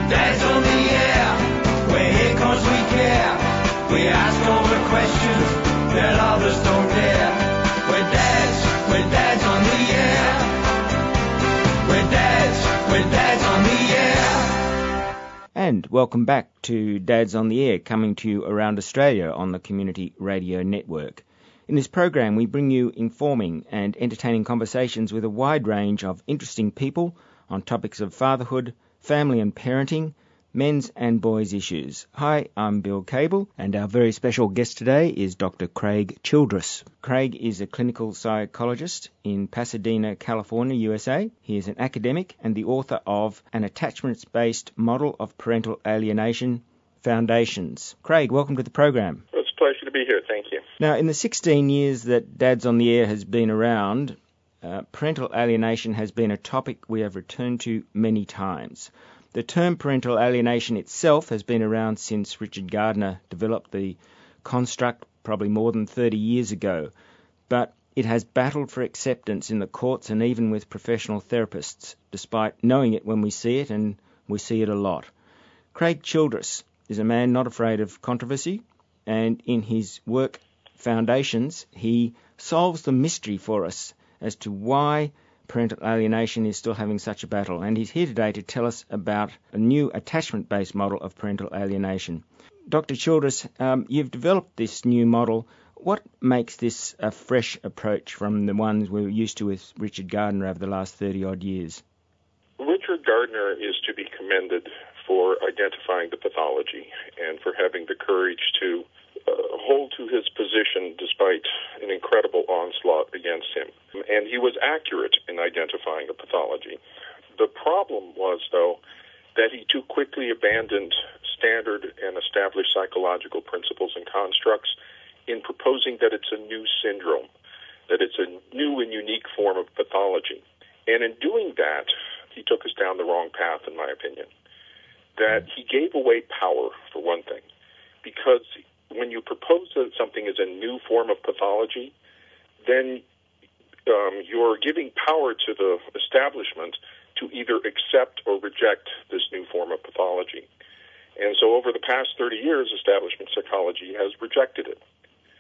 Dad's on the air, we're here 'cause we care. We ask all the questions that others don't dare. We're dads on the air. We're dads on the air. And welcome back to Dads on the Air, coming to you around Australia on the Community Radio Network. In this program, we bring you informing and entertaining conversations with a wide range of interesting people on topics of fatherhood, family and parenting, men's and boys' issues. Hi, I'm Bill Cable, and our very special guest today is Dr. Craig Childress. Craig is a clinical psychologist in Pasadena, California, USA. He is an academic and the author of An Attachments-Based Model of Parental Alienation, Foundations. Craig, welcome to the program. It's a pleasure to be here. Thank you. Now, in the 16 years that Dads on the Air has been around, parental alienation has been a topic we have returned to many times. The term parental alienation itself has been around since Richard Gardner developed the construct probably more than 30 years ago, but it has battled for acceptance in the courts and even with professional therapists, despite knowing it when we see it, and we see it a lot. Craig Childress is a man not afraid of controversy, and in his work Foundations, he solves the mystery for us as to why parental alienation is still having such a battle, and he's here today to tell us about a new attachment-based model of parental alienation. Dr. Childress, you've developed this new model. What makes this a fresh approach from the ones we were used to with Richard Gardner over the last 30-odd years? Richard Gardner is to be commended for identifying the pathology and for having the courage to hold to his position despite an incredible onslaught against him. And he was accurate in identifying the pathology. The problem was, though, that he too quickly abandoned standard and established psychological principles and constructs in proposing that it's a new syndrome, that it's a new and unique form of pathology. And in doing that, he took us down the wrong path, in my opinion. That he gave away power, for one thing, because when you propose that something is a new form of pathology, then you're giving power to the establishment to either accept or reject this new form of pathology. And so over the past 30 years, establishment psychology has rejected it.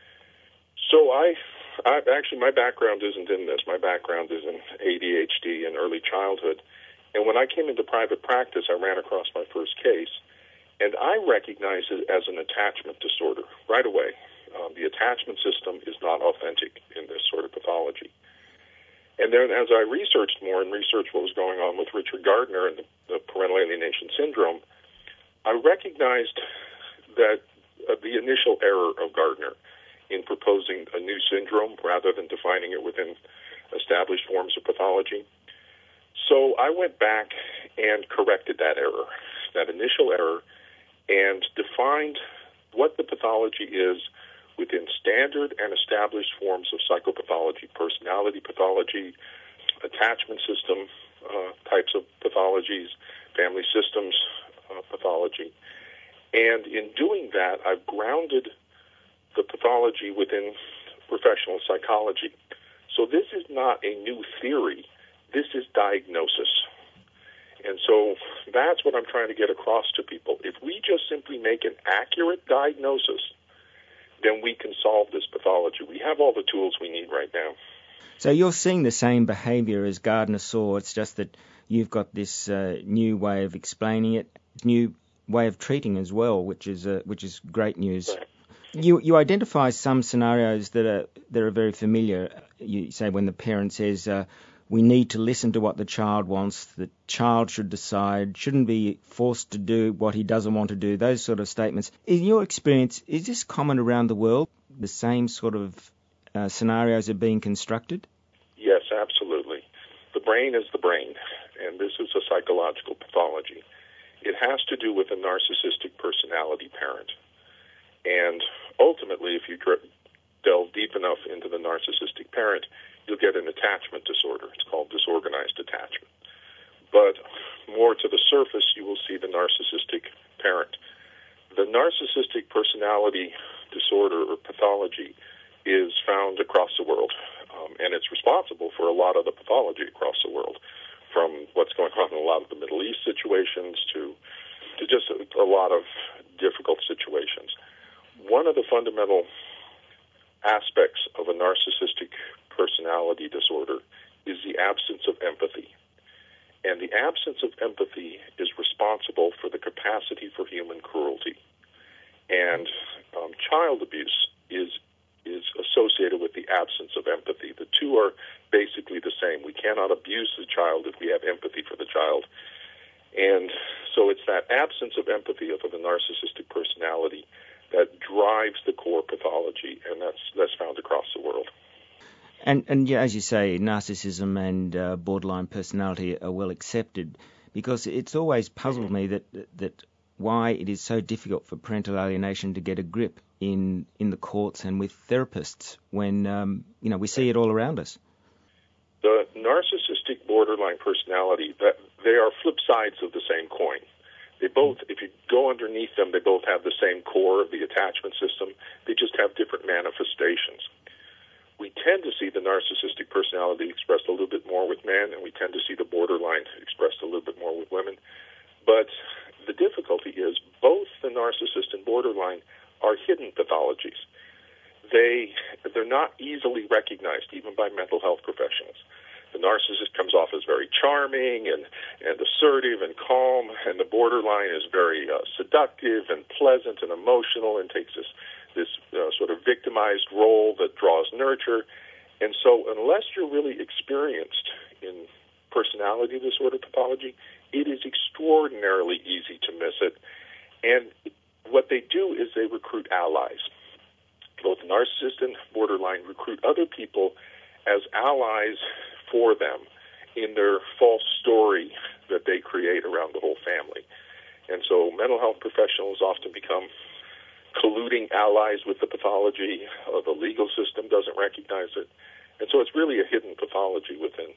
So actually, my background isn't in this. My background is in ADHD and early childhood. And when I came into private practice, I ran across my first case, and I recognized it as an attachment disorder right away. The attachment system is not authentic in this sort of pathology. And then as I researched more and researched what was going on with Richard Gardner and the parental alienation syndrome, I recognized that the initial error of Gardner in proposing a new syndrome rather than defining it within established forms of pathology. So I went back and corrected that error, that initial error, and defined what the pathology is within standard and established forms of psychopathology, personality pathology, attachment system types of pathologies, family systems pathology. And in doing that, I've grounded the pathology within professional psychology. So this is not a new theory. This is diagnosis. And so that's what I'm trying to get across to people. If we just simply make an accurate diagnosis, then we can solve this pathology. We have all the tools we need right now. So you're seeing the same behaviour as Gardner saw. It's just that you've got this new way of explaining it, new way of treating as well, which is great news. Right. You identify some scenarios that are very familiar. You say when the parent says, we need to listen to what the child wants, the child should decide, shouldn't be forced to do what he doesn't want to do, those sort of statements. In your experience, is this common around the world, the same sort of scenarios are being constructed? Yes, absolutely. The brain is the brain, and this is a psychological pathology. It has to do with a narcissistic personality parent. And ultimately, if you delve deep enough into the narcissistic parent, you'll get an attachment disorder. It's called disorganized attachment. But more to the surface, you will see the narcissistic parent. The narcissistic personality disorder or pathology is found across the world, and it's responsible for a lot of the pathology across the world, from what's going on in a lot of the Middle East situations to to just a lot of difficult situations. One of the fundamental aspects of a narcissistic personality disorder is the absence of empathy. And the absence of empathy is responsible for the capacity for human cruelty. And child abuse is associated with the absence of empathy. The two are basically the same. We cannot abuse the child if we have empathy for the child. And so it's that absence of empathy of the narcissistic personality that drives the core pathology, and that's found across the world. And yeah, as you say, narcissism and borderline personality are well accepted, because it's always puzzled me that why it is so difficult for parental alienation to get a grip in the courts and with therapists when we see it all around us. The narcissistic borderline personality, that they are flip sides of the same coin. They both, if you go underneath them, they both have the same core of the attachment system. They just have different manifestations. We tend to see the narcissistic personality expressed a little bit more with men, and we tend to see the borderline expressed a little bit more with women. But the difficulty is both the narcissist and borderline are hidden pathologies. They're not easily recognized, even by mental health professionals. The narcissist comes off as very charming and assertive and calm, and the borderline is very seductive and pleasant and emotional and takes this sort of victimized role that draws nurture. And so unless you're really experienced in personality disorder pathology, it is extraordinarily easy to miss it. And what they do is they recruit allies. Both narcissist and borderline recruit other people as allies for them in their false story that they create around the whole family. And so mental health professionals often become colluding allies with the pathology. The legal system doesn't recognize it. And so it's really a hidden pathology within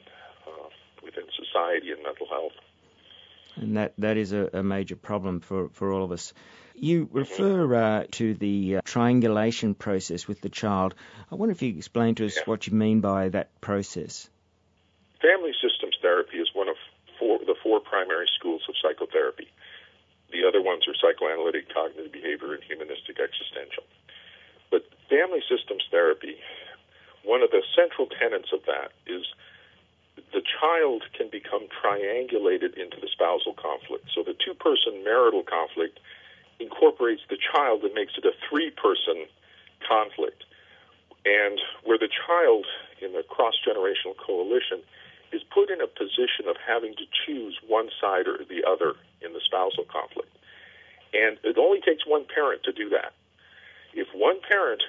society and mental health. And that is a major problem for all of us. You refer to the triangulation process with the child. I wonder if you could explain to us what you mean by that process. Family systems therapy is one of the four primary schools of psychotherapy. The other ones are psychoanalytic, cognitive behavior, and humanistic existential. But family systems therapy, one of the central tenets of that is the child can become triangulated into the spousal conflict. So the two-person marital conflict incorporates the child and makes it a three-person conflict. And where the child in the cross-generational coalition is put in a position of having to choose one side or the other in the spousal conflict. And it only takes one parent to do that. If one parent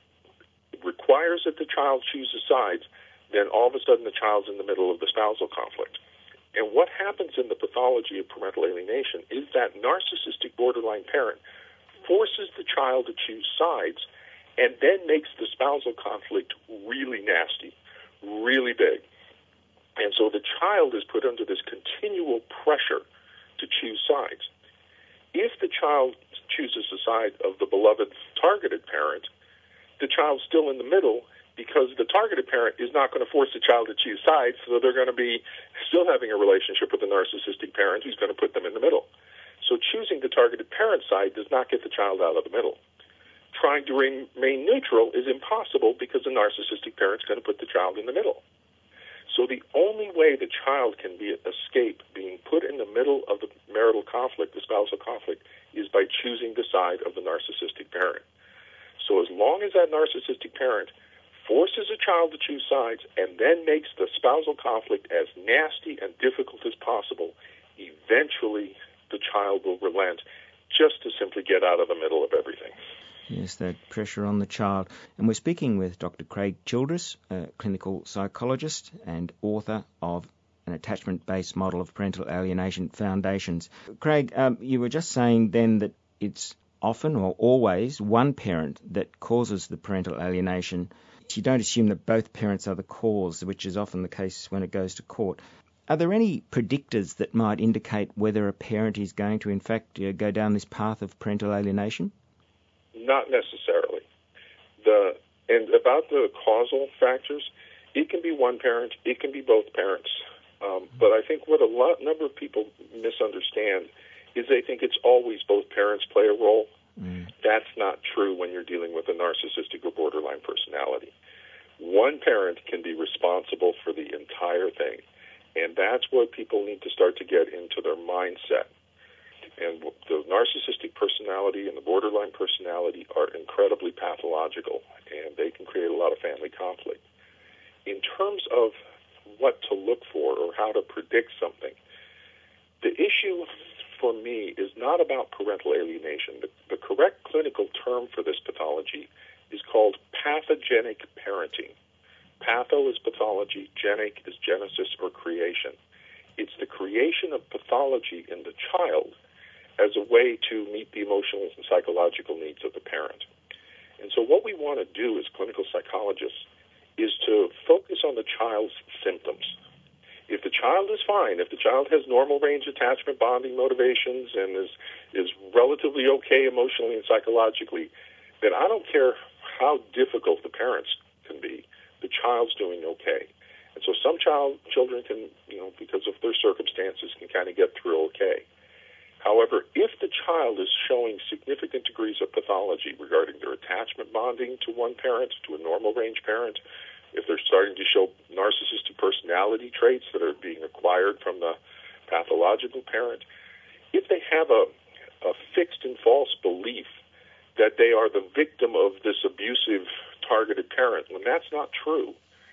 requires that the child chooses sides, then all of a sudden the child's in the middle of the spousal conflict. And what happens in the pathology of parental alienation is that narcissistic borderline parent forces the child to choose sides and then makes the spousal conflict really nasty, really big. And so the child is put under this continual pressure to choose sides. If the child chooses the side of the beloved targeted parent, the child's still in the middle because the targeted parent is not going to force the child to choose sides, so they're going to be still having a relationship with the narcissistic parent who's going to put them in the middle. So choosing the targeted parent side does not get the child out of the middle. Trying to remain neutral is impossible because the narcissistic parent's going to put the child in the middle. So the only way the child can escape being put in the middle of the marital conflict, the spousal conflict, is by choosing the side of the narcissistic parent. So as long as that narcissistic parent forces a child to choose sides and then makes the spousal conflict as nasty and difficult as possible, eventually the child will relent just to simply get out of the middle of everything. Yes, that pressure on the child. And we're speaking with Dr. Craig Childress, a clinical psychologist and author of an attachment-based model of parental alienation foundations. Craig, you were just saying then that it's often or always one parent that causes the parental alienation. You don't assume that both parents are the cause, which is often the case when it goes to court. Are there any predictors that might indicate whether a parent is going to, in fact, go down this path of parental alienation? Not necessarily. And about the causal factors, it can be one parent, it can be both parents. But I think what number of people misunderstand is they think it's always both parents play a role. That's not true when you're dealing with a narcissistic or borderline personality. One parent can be responsible for the entire thing, and that's what people need to start to get into their mindset. And the narcissistic personality and the borderline personality are incredibly pathological, and they can create a lot of family conflict. In terms of what to look for or how to predict something, the issue for me is not about parental alienation. The correct clinical term for this pathology is called pathogenic parenting. Patho is pathology, genic is genesis or creation. It's the creation of pathology in the child as a way to meet the emotional and psychological needs of the parent. And so what we want to do as clinical psychologists is to focus on the child's symptoms. If the child is fine, if the child has normal range attachment bonding motivations and is relatively okay emotionally and psychologically, then I don't care how difficult the parents can be, the child's doing okay. And so some children can, because of their circumstances, can kind of get through okay. However, if the child is showing significant degrees of pathology regarding their attachment bonding to one parent, to a normal range parent, if they're starting to show narcissistic personality traits that are being acquired from the pathological parent, if they have a fixed and false belief that they are the victim of this abusive, targeted parent, when that's not true,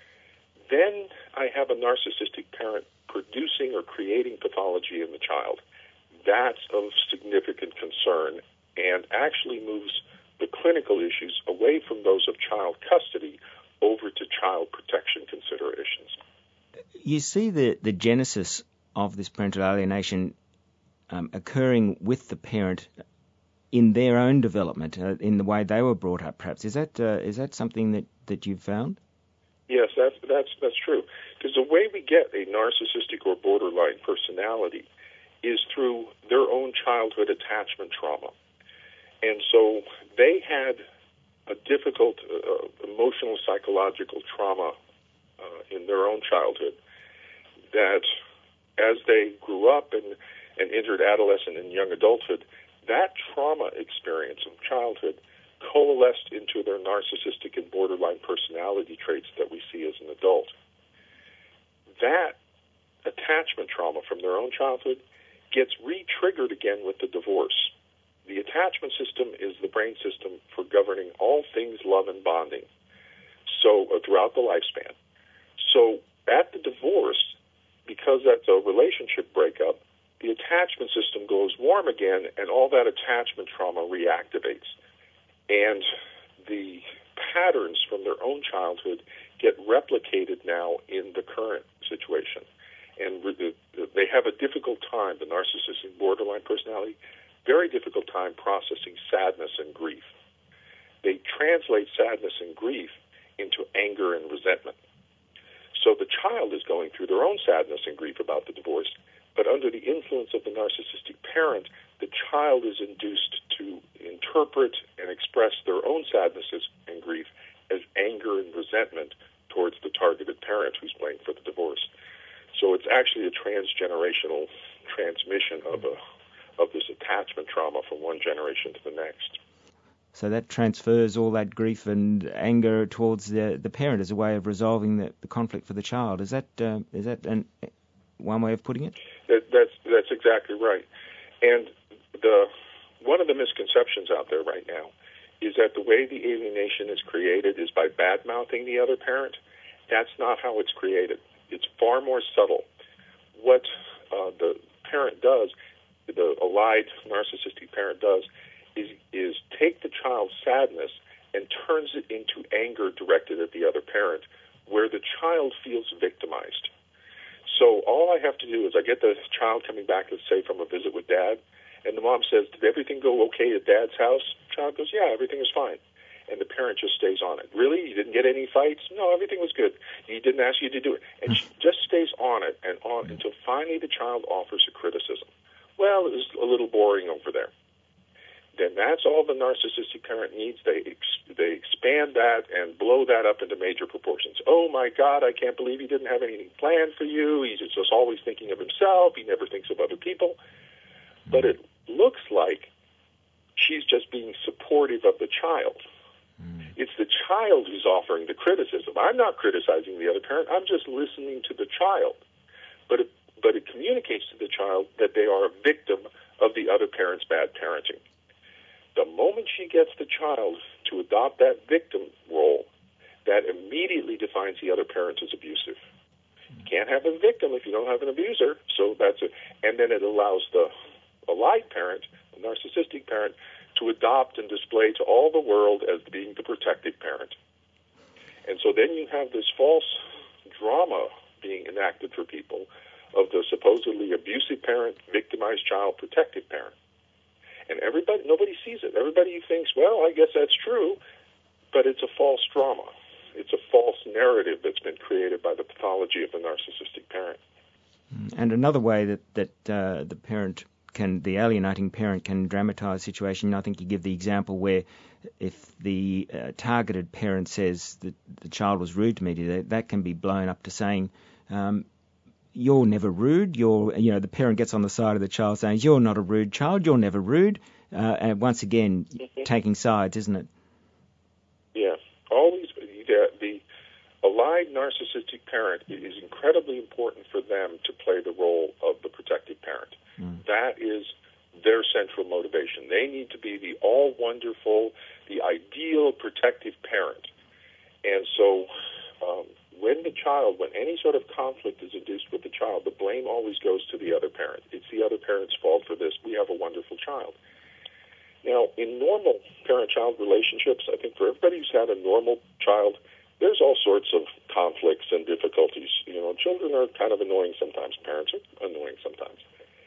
then I have a narcissistic parent producing or creating pathology in the child. That's of significant concern and actually moves the clinical issues away from those of child custody over to child protection considerations. You see the genesis of this parental alienation occurring with the parent in their own development, in the way they were brought up, perhaps. Is that something that you've found? Yes, that's true. Because the way we get a narcissistic or borderline personality is through their own childhood attachment trauma. And so they had a difficult emotional, psychological trauma in their own childhood that as they grew up and entered adolescent and young adulthood, that trauma experience of childhood coalesced into their narcissistic and borderline personality traits that we see as an adult. That attachment trauma from their own childhood gets re-triggered again with the divorce. The attachment system is the brain system for governing all things love and bonding, so throughout the lifespan. So at the divorce, because that's a relationship breakup, the attachment system goes warm again, and all that attachment trauma reactivates. And the patterns from their own childhood get replicated now in the current situation. And they have a difficult time, the narcissistic borderline personality, very difficult time processing sadness and grief. They translate sadness and grief into anger and resentment. So the child is going through their own sadness and grief about the divorce, but under the influence of the narcissistic parent, the child is induced to interpret and express their own sadnesses and grief as anger and resentment towards the targeted parent who's blamed for the divorce. So it's actually a transgenerational transmission of this attachment trauma from one generation to the next. So that transfers all that grief and anger towards the parent as a way of resolving the conflict for the child. Is that one way of putting it? That's exactly right. And one of the misconceptions out there right now is that the way the alienation is created is by bad-mouthing the other parent. That's not how it's created. It's far more subtle. What the parent does, the allied narcissistic parent does, is take the child's sadness and turns it into anger directed at the other parent, where the child feels victimized. So all I have to do is I get the child coming back, let's say, from a visit with Dad, and the mom says, "Did everything go okay at Dad's house?" The child goes, "Yeah, everything was fine." And the parent just stays on it. "Really? You didn't get any fights?" "No, everything was good." "He didn't ask you to do it." And she just stays on it and on until finally the child offers a criticism. "Well, it was a little boring over there." Then that's all the narcissistic parent needs. They expand that and blow that up into major proportions. "Oh, my God, I can't believe he didn't have anything planned for you. He's just always thinking of himself. He never thinks of other people." But looks like she's just being supportive of the child. It's the child who's offering the criticism. I'm not criticizing the other parent. I'm just listening to the child. But it communicates to the child that they are a victim of the other parent's bad parenting. The moment she gets the child to adopt that victim role, that immediately defines the other parent as abusive. You can't have a victim if you don't have an abuser. So that's it. And then it allows the allied parent, the narcissistic parent, to adopt and display to all the world as being the protective parent. And so then you have this false drama being enacted for people of the supposedly abusive parent, victimized child, protective parent. And nobody sees it. Everybody thinks, well, I guess that's true, but it's a false drama. It's a false narrative that's been created by the pathology of the narcissistic parent. And another way that the alienating parent can dramatise a situation, I think you give the example where if the targeted parent says that the child was rude to me today, that can be blown up to saying, you're never rude. The parent gets on the side of the child saying, you're not a rude child, you're never rude. And once again, taking sides, isn't it? Yeah. The allied narcissistic parent, it is incredibly important for them to play the role of the protective parent. That is their central motivation. They need to be the all-wonderful, the ideal protective parent. And so when any sort of conflict is induced with the child, the blame always goes to the other parent. It's the other parent's fault for this. We have a wonderful child. Now, in normal parent-child relationships, I think for everybody who's had a normal child, there's all sorts of conflicts and difficulties. Children are kind of annoying sometimes. Parents are annoying sometimes.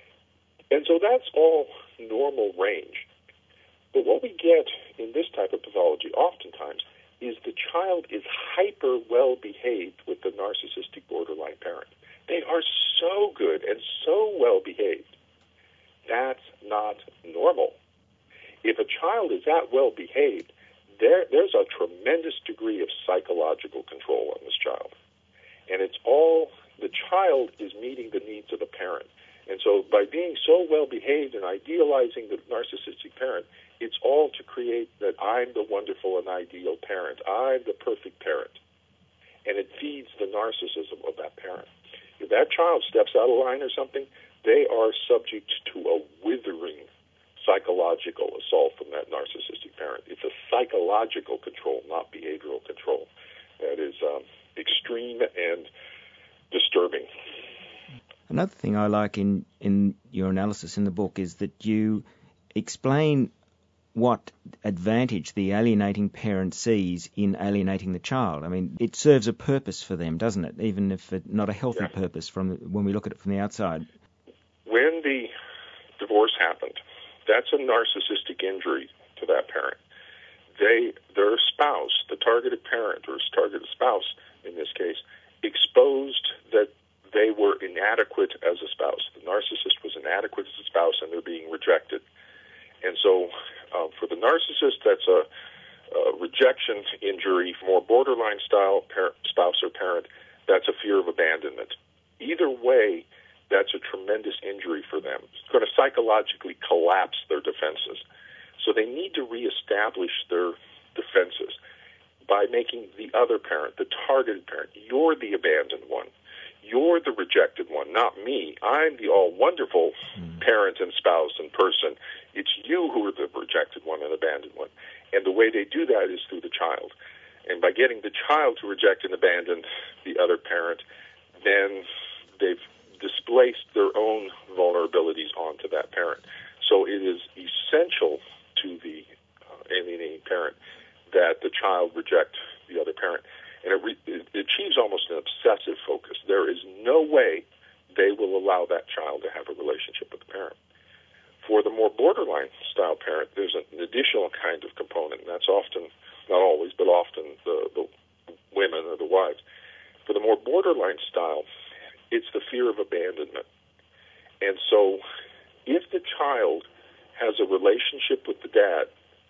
And so that's all normal range. But what we get in this type of pathology oftentimes is the child is hyper well-behaved with the narcissistic borderline parent. They are so good and so well-behaved. That's not normal. If a child is that well-behaved, there's a tremendous degree of psychological control on this child. And the child is meeting the needs of the parent. And so by being so well-behaved and idealizing the narcissistic parent, it's all to create that I'm the wonderful and ideal parent. I'm the perfect parent. And it feeds the narcissism of that parent. If that child steps out of line or something, they are subject to a withering psychological assault from that narcissistic parent. It's a psychological control, not behavioral control. That is extreme and disturbing. Another thing I like in your analysis in the book is that you explain what advantage the alienating parent sees in alienating the child. I mean, it serves a purpose for them, doesn't it? Even if not a healthy purpose when we look at it from the outside. When the divorce happened, that's a narcissistic injury to that parent. Their spouse, the targeted parent or targeted spouse in this case, exposed that they were inadequate as a spouse. The narcissist was inadequate as a spouse, and they're being rejected. And so for the narcissist, that's a rejection injury. For more borderline-style spouse or parent, that's a fear of abandonment. Either way, that's a tremendous injury for them. It's going to psychologically collapse their defenses. So they need to reestablish their defenses by making the other parent, the targeted parent, you're the abandoned one. You're the rejected one, not me. I'm the all-wonderful parent and spouse and person. It's you who are the rejected one and abandoned one. And the way they do that is through the child. And by getting the child to reject and abandon the other parent, then they've displaced their own vulnerabilities onto that parent. So it is essential to the alienating parent that the child reject the other parent. And it achieves almost an obsessive focus. There is no way they will allow that child to have a relationship with the parent. For the more borderline-style parent, there's an additional kind of component, and that's often, not always, but often the women or the wives. For the more borderline style, it's the fear of abandonment. And so if the child has a relationship with the dad,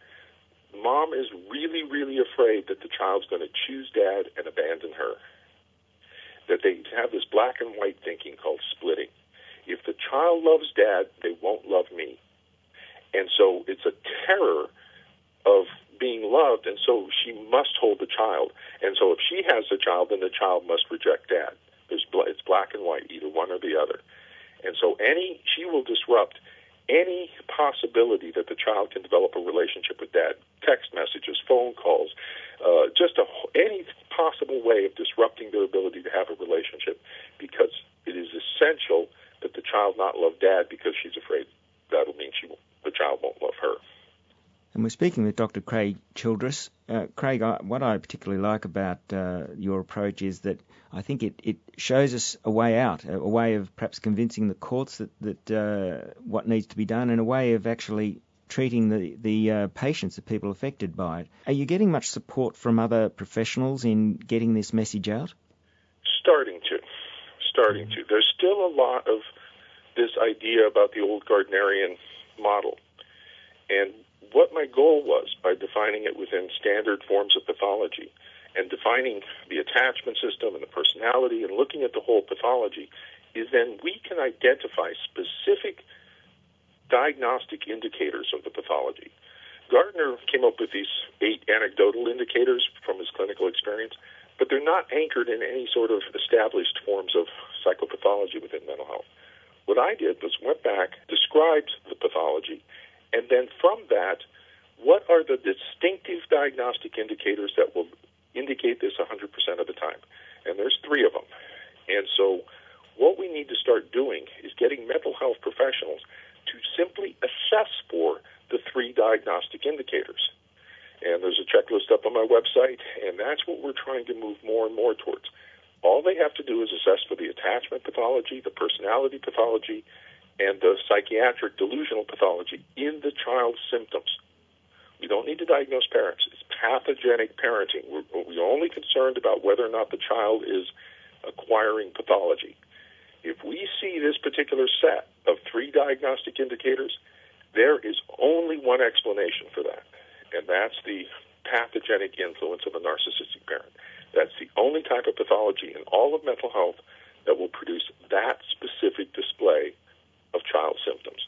mom is really, really afraid that the child's going to choose dad and abandon her. That they have this black and white thinking called splitting. If the child loves dad, they won't love me. And so it's a terror of being loved, and so she must hold the child. And so if she has the child, then the child must reject dad. It's black and white, either one or the other. And so she will disrupt any possibility that the child can develop a relationship with dad. Text messages, phone calls, any possible way of disrupting their ability to have a relationship, because it is essential that the child not love dad, because she's afraid that'll mean the child won't love her. And we're speaking with Dr. Craig Childress. Craig, what I particularly like about your approach is that I think it shows us a way out, a way of perhaps convincing the courts that what needs to be done, and a way of actually treating the patients, the people affected by it. Are you getting much support from other professionals in getting this message out? Starting to. There's still a lot of this idea about the old Gardnerian model. And what my goal was, by defining it within standard forms of pathology and defining the attachment system and the personality and looking at the whole pathology, is then we can identify specific diagnostic indicators of the pathology. Gardner came up with these 8 anecdotal indicators from his clinical experience, but they're not anchored in any sort of established forms of psychopathology within mental health. What I did was went back, described the pathology, and then from that, what are the distinctive diagnostic indicators that will indicate this 100% of the time? And there's 3 of them. And so what we need to start doing is getting mental health professionals to simply assess for the 3 diagnostic indicators. And there's a checklist up on my website, and that's what we're trying to move more and more towards. All they have to do is assess for the attachment pathology, the personality pathology, and the psychiatric delusional pathology in the child's symptoms. We don't need to diagnose parents. It's pathogenic parenting. We're only concerned about whether or not the child is acquiring pathology. If we see this particular set of 3 diagnostic indicators, there is only one explanation for that, and that's the pathogenic influence of a narcissistic parent. That's the only type of pathology in all of mental health that will produce that specific display of child symptoms.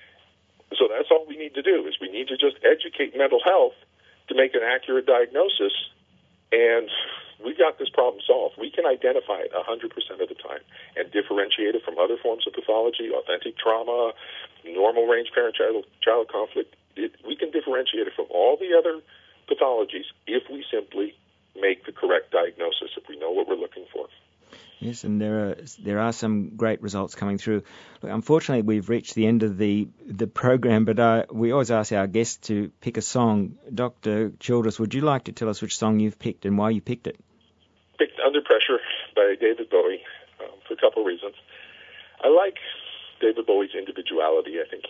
So that's all we need to do, is we need to just educate mental health to make an accurate diagnosis, and we've got this problem solved. We can identify it 100% of the time and differentiate it from other forms of pathology, authentic trauma, normal range parent-child conflict. We can differentiate it from all the other pathologies if we simply make the correct diagnosis, if we know what we're looking for. Yes, and there are some great results coming through. Look, unfortunately, we've reached the end of the program, but we always ask our guests to pick a song. Dr. Childress, would you like to tell us which song you've picked and why you picked it? Picked Under Pressure by David Bowie for a couple of reasons. I like David Bowie's individuality. I think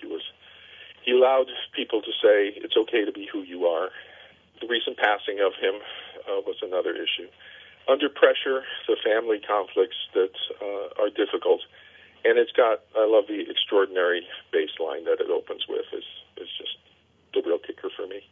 he allowed people to say it's okay to be who you are. The recent passing of him was another issue. Under Pressure, the family conflicts that are difficult, and I love the extraordinary bass line that it opens with is just the real kicker for me.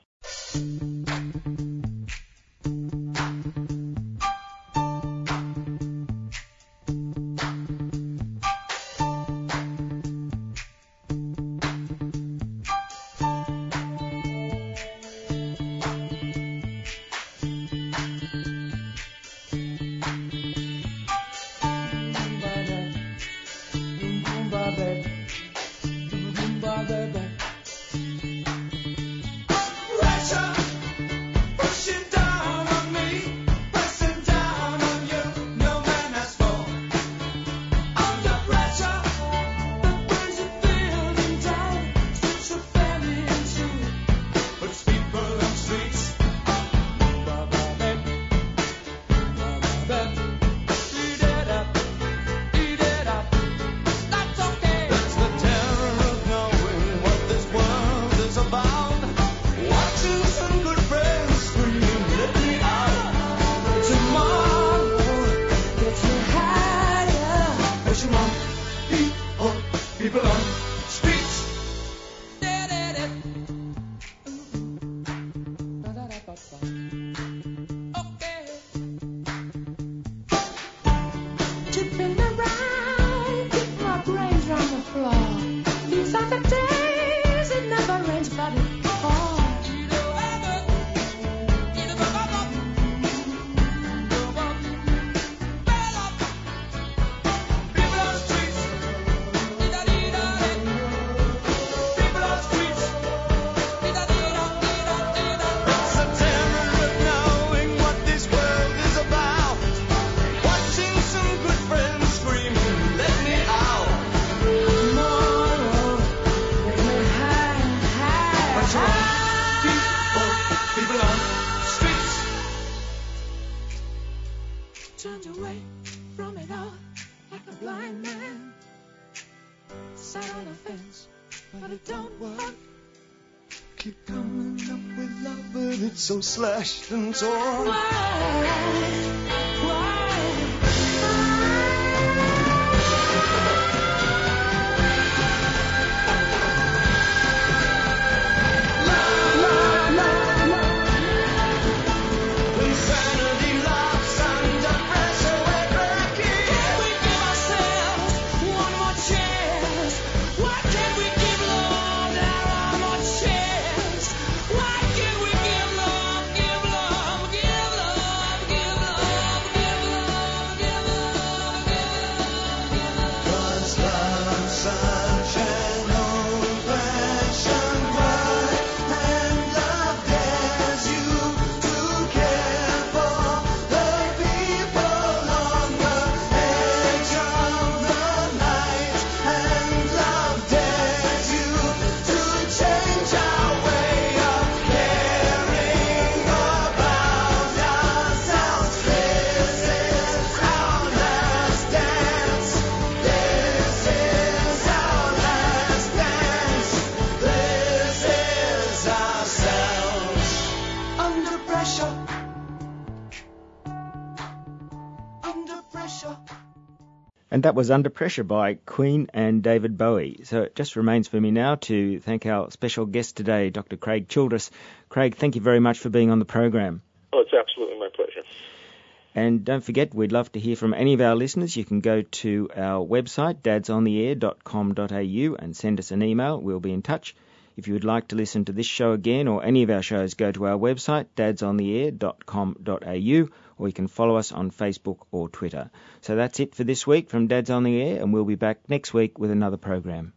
but it don't work. Keep coming up with love, but it's so slashed and torn. Why? And that was Under Pressure by Queen and David Bowie. So it just remains for me now to thank our special guest today, Dr. Craig Childress. Craig, thank you very much for being on the program. Oh, it's absolutely my pleasure. And don't forget, we'd love to hear from any of our listeners. You can go to our website, dadsontheair.com.au, and send us an email. We'll be in touch. If you would like to listen to this show again or any of our shows, go to our website, dadsontheair.com.au, or you can follow us on Facebook or Twitter. So that's it for this week from Dads on the Air, and we'll be back next week with another program.